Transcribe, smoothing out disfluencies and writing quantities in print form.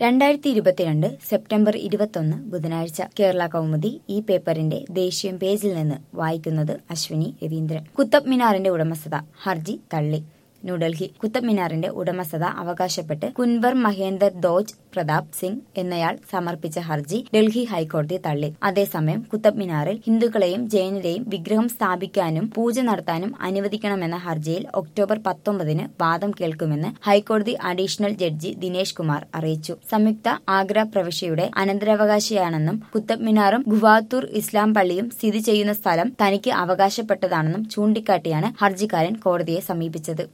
2022 September 21 ബുധനാഴ്ച കേരള കൗമുദി ഈ പേപ്പറിന്റെ ദേശീയ പേജിൽ നിന്ന് വായിക്കുന്നത് അശ്വിനി രവീന്ദ്രൻ. കുത്തബ് മിനാറിന്റെ ഉടമസ്ഥത ഹർജി തള്ളി. ന്യൂഡൽഹി. കുത്തബ് മിനാറിന്റെ ഉടമസ്ഥത അവകാശപ്പെട്ട് കുൻവർ മഹേന്ദർ ദോജ് പ്രതാപ് സിംഗ് എന്നയാൾ സമർപ്പിച്ച ഹർജി ഡൽഹി ഹൈക്കോടതി തള്ളി. അതേസമയം കുത്തബ് മിനാറിൽ ഹിന്ദുക്കളെയും ജൈനരെയും വിഗ്രഹം സ്ഥാപിക്കാനും പൂജ നടത്താനും അനുവദിക്കണമെന്ന ഹർജിയിൽ ഒക്ടോബർ 19 വാദം കേൾക്കുമെന്ന് ഹൈക്കോടതി അഡീഷണൽ ജഡ്ജി ദിനേശ് കുമാർ അറിയിച്ചു. സംയുക്ത ആഗ്ര പ്രവിശ്യയുടെ അനന്തരാവകാശിയാണെന്നും കുത്തബ് മിനാറും ഗുവാത്തൂർ ഇസ്ലാം പള്ളിയും സ്ഥിതി ചെയ്യുന്ന സ്ഥലം തനിക്ക് അവകാശപ്പെട്ടതാണെന്നും ചൂണ്ടിക്കാട്ടിയാണ് ഹർജിക്കാരൻ കോടതിയെ സമീപിച്ചത്.